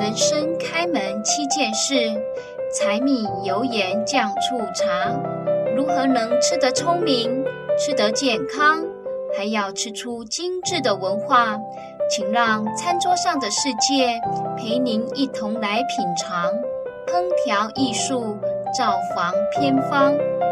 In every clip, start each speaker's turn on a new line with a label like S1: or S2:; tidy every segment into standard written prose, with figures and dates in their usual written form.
S1: 人生开门7件事，柴米油盐酱醋茶，如何能吃得聪明，吃得健康，还要吃出精致的文化？请让餐桌上的世界陪您一同来品尝烹调艺术，造访偏方。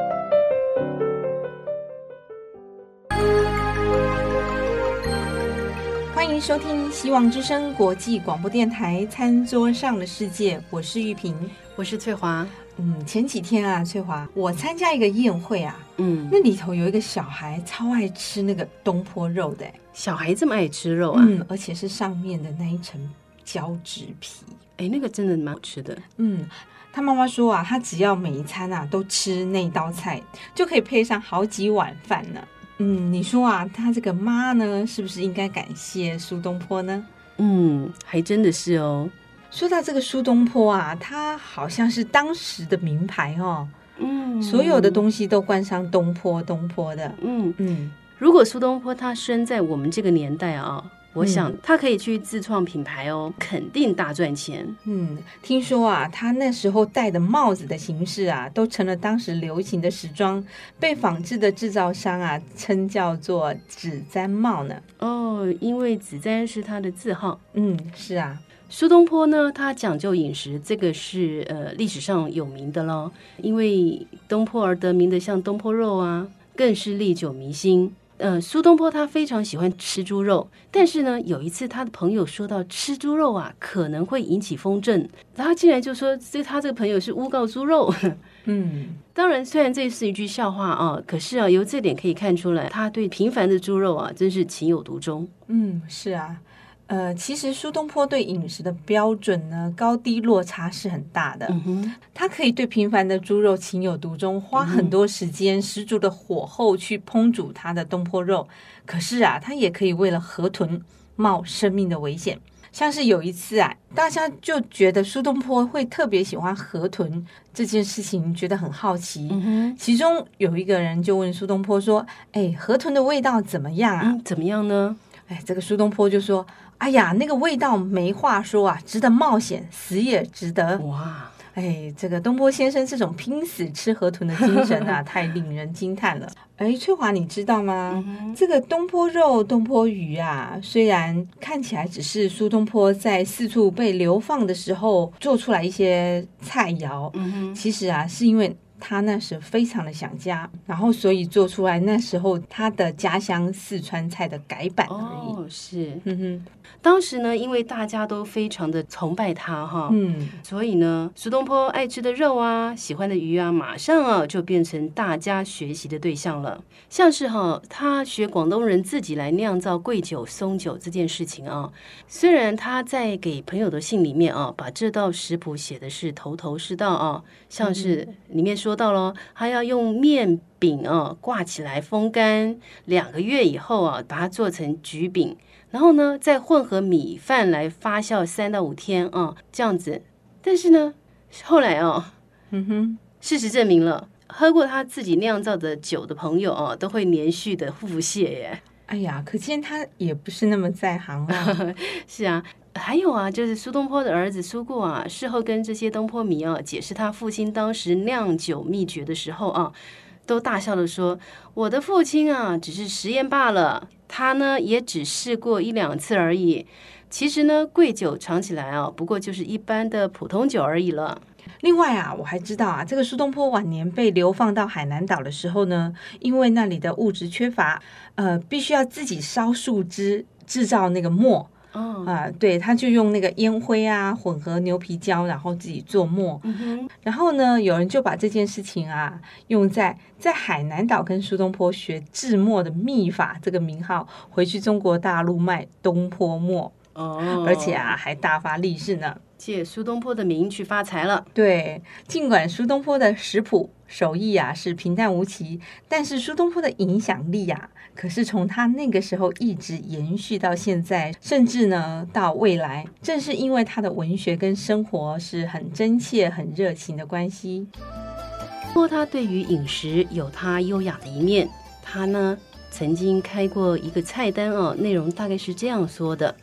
S2: 欢迎收听希望之声国际广播电台餐桌上的世界，我是玉萍，
S3: 我是翠华。
S2: 前几天啊，翠华，我参加一个宴会啊，那里头有一个小孩超爱吃那个东坡肉的。
S3: 小孩这么爱吃肉啊？
S2: 而且是上面的那一层胶质皮，
S3: 那个真的蛮好吃的。
S2: 他妈妈说啊，他只要每一餐啊都吃那道菜，就可以配上好几碗饭呢。你说啊，他这个妈呢，是不是应该感谢苏东坡呢？
S3: 还真的是哦。
S2: 说到这个苏东坡啊，他好像是当时的名牌哦。所有的东西都冠上东坡的。
S3: 如果苏东坡他生在我们这个年代啊，我想他可以去自创品牌哦，肯定大赚钱。
S2: 听说啊，他那时候戴的帽子的形式啊，都成了当时流行的时装，被仿制的制造商啊称叫做紫簪帽呢。
S3: 因为紫簪是他的字号。
S2: 是啊。
S3: 苏东坡呢，他讲究饮食，这个是历史上有名的咯。因为东坡而得名的像东坡肉啊，更是历久弥新。苏东坡他非常喜欢吃猪肉，但是呢，有一次他的朋友说到吃猪肉啊可能会引起风症，他竟然就说他这个朋友是诬告猪肉。当然虽然这是一句笑话啊，可是啊，由这点可以看出来，他对平凡的猪肉啊真是情有独钟。
S2: 是啊。其实苏东坡对饮食的标准呢，高低落差是很大的。他可以对平凡的猪肉情有独钟，花很多时间、十足的火候去烹煮他的东坡肉。可是啊，他也可以为了河豚冒生命的危险。像是有一次啊，大家就觉得苏东坡会特别喜欢河豚这件事情，觉得很好奇。其中有一个人就问苏东坡说：“河豚的味道怎么样啊？”
S3: 怎么样呢？
S2: 这个苏东坡就说：“哎呀，那个味道没话说啊，值得冒险，死也值得。”哇！这个东坡先生这种拼死吃河豚的精神啊，太令人惊叹了。翠华，你知道吗？这个东坡肉、东坡鱼啊，虽然看起来只是苏东坡在四处被流放的时候做出来一些菜肴，其实啊，是因为他那时非常的想家，然后所以做出来那时候他的家乡四川菜的改版而已。
S3: 是。当时呢，因为大家都非常的崇拜他哈，所以呢，苏东坡爱吃的肉啊，喜欢的鱼啊，马上啊就变成大家学习的对象了。像是他学广东人自己来酿造桂酒、松酒这件事情啊，虽然他在给朋友的信里面啊，把这道食谱写的是头头是道啊，像是里面说到了，他要用面饼挂起来风干2个月以后啊，把它做成橘饼。然后呢，再混合米饭来发酵3到5天这样子。但是呢，后来事实证明了，喝过他自己酿造的酒的朋友都会连续的腹泻耶。
S2: 可见他也不是那么在行啊。
S3: 是啊，还有啊，就是苏东坡的儿子苏过啊，事后跟这些东坡迷解释他父亲当时酿酒秘诀的时候都大笑的说：“我的父亲啊，只是实验罢了。他呢，也只试过1、2次而已。其实呢，桂酒尝起来不过就是一般的普通酒而已了。”
S2: 另外啊，我还知道啊，这个苏东坡晚年被流放到海南岛的时候呢，因为那里的物质缺乏，必须要自己烧树枝制造那个墨。对，他就用那个烟灰啊混合牛皮胶，然后自己做墨。然后呢，有人就把这件事情啊用在海南岛跟苏东坡学制墨的秘法这个名号，回去中国大陆卖东坡墨。而且啊还大发利市呢，
S3: 借苏东坡的名去发财了。
S2: 对，尽管苏东坡的食谱手艺啊是平淡无奇，但是苏东坡的影响力啊可是从他那个时候一直延续到现在，甚至呢到未来。正是因为他的文学跟生活是很真切很热情的关系。
S3: 不过他对于饮食有他优雅的一面，他呢曾经开过一个菜单内容大概是这样说的：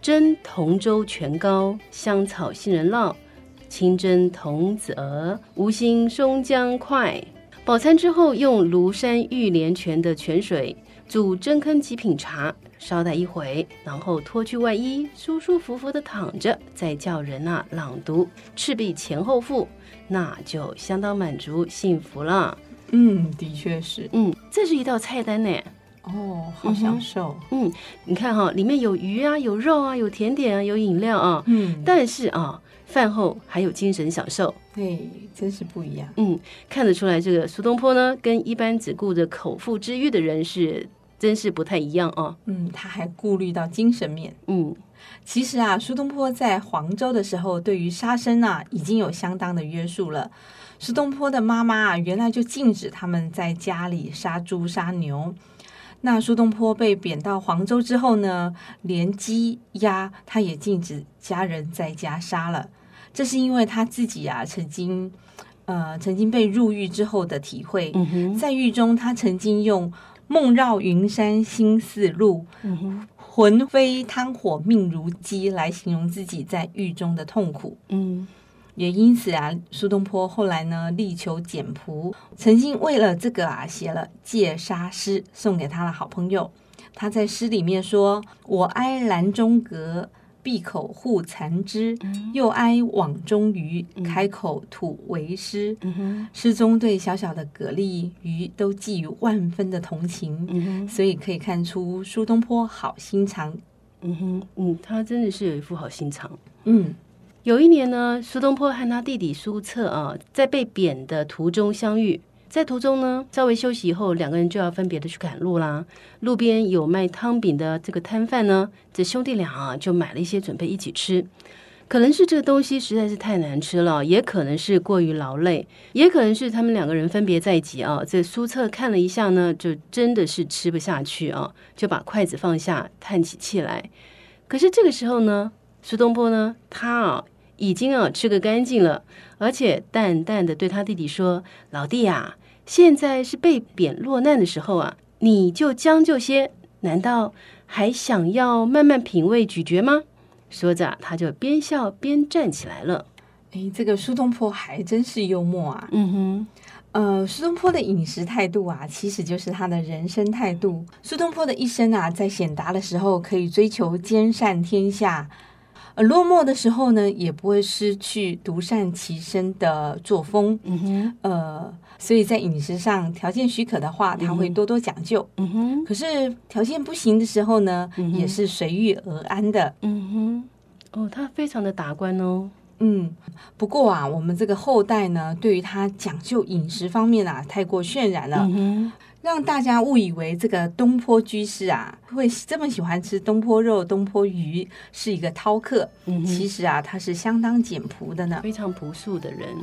S3: 蒸同粥全糕，香草杏仁酪，清蒸童子鹅，无心松姜块。饱餐之后，用庐山玉莲泉的泉水煮真坑极品茶，稍待一回，然后脱去外衣，舒舒服服的躺着，再叫人朗读赤壁前后赋，那就相当满足幸福了。
S2: 的确是。
S3: 这是一道菜单呢。
S2: 哦，好享受。
S3: 你看哈，里面有鱼啊，有肉啊，有甜点啊，有饮料啊。但是啊，饭后还有精神享受。
S2: 真是不一样。
S3: 看得出来，这个苏东坡呢，跟一般只顾着口腹之欲的人真是不太一样啊。
S2: 他还顾虑到精神面。其实啊，苏东坡在黄州的时候，对于杀生已经有相当的约束了。苏东坡的妈妈原来就禁止他们在家里杀猪杀牛。那苏东坡被贬到黄州之后呢，连鸡鸭他也禁止家人在家杀了。这是因为他自己曾经被入狱之后的体会。在狱中他曾经用梦绕云山心似鹿，魂飞汤火命如鸡来形容自己在狱中的痛苦。也因此苏东坡后来呢力求简朴，曾经为了这个写了戒杀诗送给他的好朋友。他在诗里面说：我哀栏中阁，闭口护残枝，又哀网中鱼，开口吐为诗。诗中对小小的蛤蜊鱼都寄予万分的同情。所以可以看出苏东坡好心肠。
S3: 他真的是有一副好心肠。
S2: 有
S3: 一年呢，苏东坡和他弟弟苏辙在被贬的途中相遇。在途中呢，稍微休息以后，两个人就要分别的去赶路啦。路边有卖汤饼的这个摊贩呢，这兄弟俩就买了一些准备一起吃。可能是这个东西实在是太难吃了，也可能是过于劳累，也可能是他们两个人分别在一起这苏辙看了一下呢，就真的是吃不下去就把筷子放下，叹起气来。可是这个时候呢，苏东坡呢，他已经吃个干净了，而且淡淡的对他弟弟说：老弟现在是被贬落难的时候你就将就些，难道还想要慢慢品味咀嚼吗？说着他就边笑边站起来了。
S2: 这个苏东坡还真是幽默苏东坡的饮食态度其实就是他的人生态度。苏东坡的一生在显达的时候可以追求兼善天下，落寞的时候呢，也不会失去独善其身的作风。所以在饮食上条件许可的话，他会多多讲究。可是条件不行的时候呢，也是随遇而安的。
S3: 他非常的达观哦。
S2: 不过我们这个后代呢，对于他讲究饮食方面太过渲染了。让大家误以为这个东坡居士会这么喜欢吃东坡肉、东坡鱼是一个饕客。其实他是相当简朴的呢，
S3: 非常朴素的人。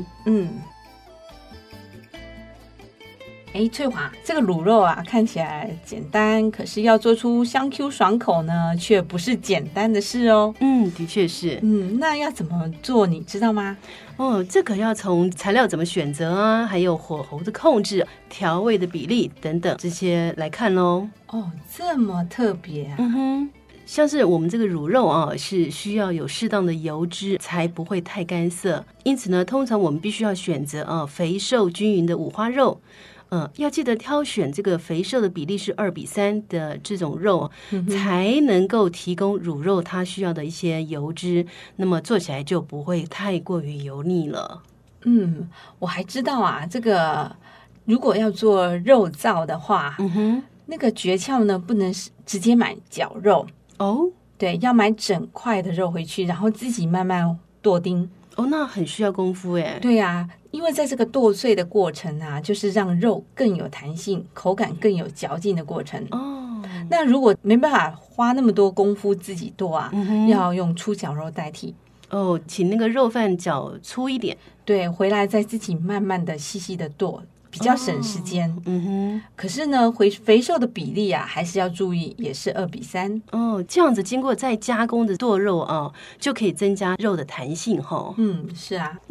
S2: 翠华，这个卤肉看起来简单，可是要做出香 Q 爽口呢，却不是简单的事哦。
S3: 的确是。
S2: 那要怎么做你知道吗？
S3: 这可要从材料怎么选择还有火候的控制、调味的比例等等这些来看咯。
S2: 这么特别
S3: 像是我们这个卤肉是需要有适当的油脂，才不会太干涩。因此呢，通常我们必须要选择肥瘦均匀的五花肉。要记得挑选这个肥瘦的比例是2:3的这种肉，才能够提供卤肉它需要的一些油脂，那么做起来就不会太过于油腻了。
S2: 我还知道这个如果要做肉燥的话，那个诀窍呢，不能直接买绞肉对，要买整块的肉回去，然后自己慢慢剁丁。
S3: 那很需要功夫耶。
S2: 对因为在这个剁碎的过程就是让肉更有弹性，口感更有嚼劲的过程。那如果没办法花那么多功夫自己剁要用粗绞肉代替。
S3: 请那个肉饭绞粗一点，
S2: 对，回来再自己慢慢的细细的剁，比较省时间。可是呢，肥瘦的比例还是要注意，也是2:3。
S3: 这样子经过再加工的剁肉就可以增加肉的弹性
S2: 是
S3: 那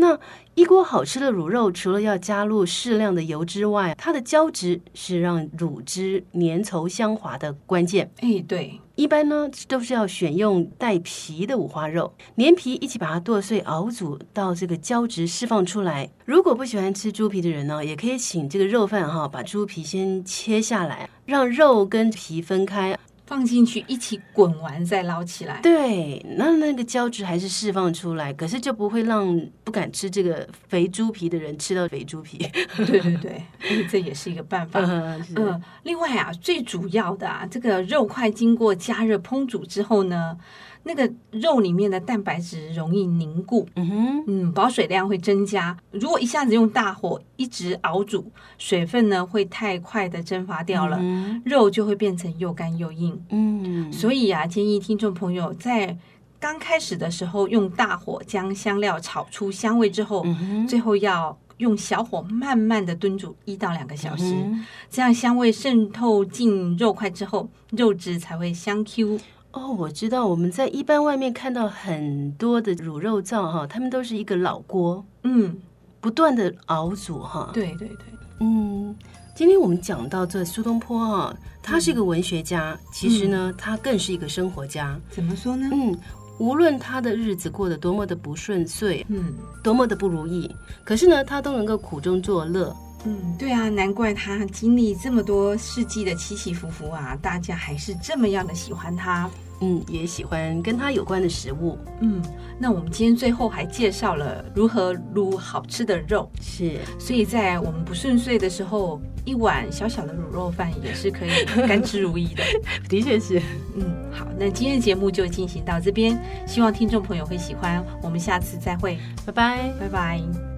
S3: 一锅好吃的卤肉，除了要加入适量的油之外，它的胶质是让卤汁粘稠香滑的关键。
S2: 对，
S3: 一般呢都是要选用带皮的五花肉，连皮一起把它剁碎熬煮到这个胶质释放出来。如果不喜欢吃猪皮的人呢，也可以请这个肉贩把猪皮先切下来，让肉跟皮分开，
S2: 放进去一起滚完再捞起来。
S3: 对，那个胶质还是释放出来，可是就不会让不敢吃这个肥猪皮的人吃到肥猪皮。
S2: 对，这也是一个办法。另外啊，最主要的这个肉块经过加热烹煮之后呢，那个肉里面的蛋白质容易凝固，保水量会增加。如果一下子用大火一直熬煮，水分呢会太快的蒸发掉了，肉就会变成又干又硬。所以建议听众朋友在刚开始的时候用大火将香料炒出香味之后，最后要用小火慢慢的炖煮1到2个小时，这样香味渗透进肉块之后，肉质才会香 Q。
S3: 我知道我们在一般外面看到很多的卤肉灶他们都是一个老锅，不断的熬煮
S2: 对。
S3: 今天我们讲到这苏东坡他是一个文学家，其实呢他更是一个生活家。
S2: 怎么说呢？
S3: 无论他的日子过得多么的不顺遂，多么的不如意，可是呢他都能够苦中作乐。
S2: 对啊，难怪他经历这么多世纪的起起伏伏大家还是这么样的喜欢他。
S3: 也喜欢跟他有关的食物。
S2: 那我们今天最后还介绍了如何卤好吃的肉，所以在我们不顺遂的时候，一碗小小的卤肉饭也是可以甘之如饴的。
S3: 的确是。
S2: 好，那今天的节目就进行到这边，希望听众朋友会喜欢，我们下次再会，
S3: 拜拜。
S2: 拜拜。